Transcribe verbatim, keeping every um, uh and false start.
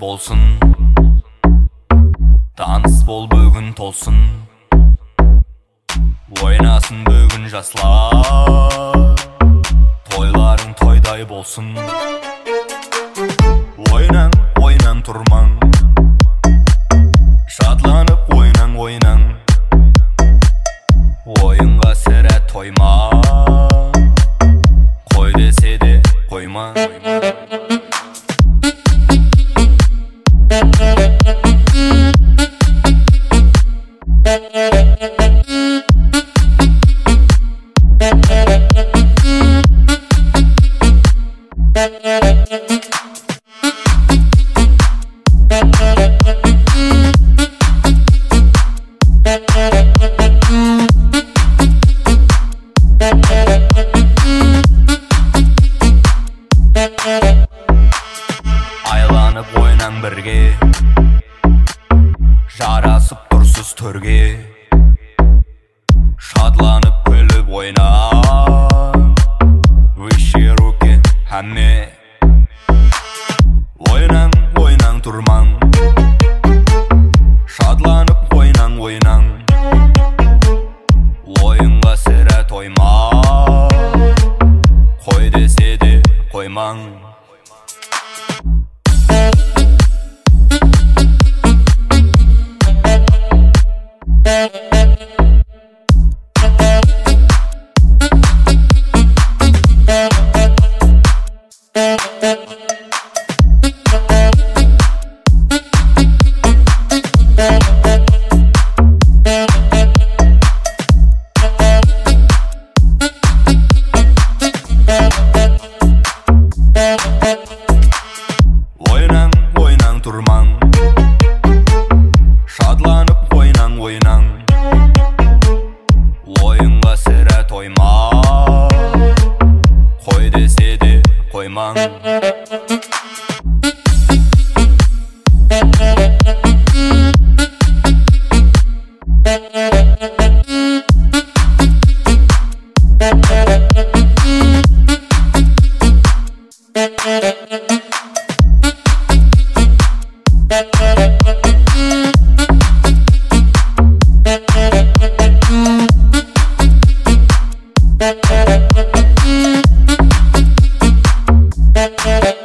болсын, таныс бол бүгін толсын, ойнасын бүгін жаслар, тойларың тойдай болсын. Ойнаң, ойнаң тұрмаң, шатланып ойнаң, ойнаң, ойынға сірә тойма, қой десе де қойма. Айланып ойнаң бірге, жарасып тұрсыз төрге, шатланып күліп ойна, выше руки әмме. Ойнаң, ойнаң тұрмаң, шатланып ойнаң, ойнаң, ойынға сірә тойма, қой десе де қоймаң. Ойнаң, ойнаң тұрмаң, шатланып ойнаң, ойнаң, ойынға сірә тойма, қой десе де қоймаң. We'll be right back.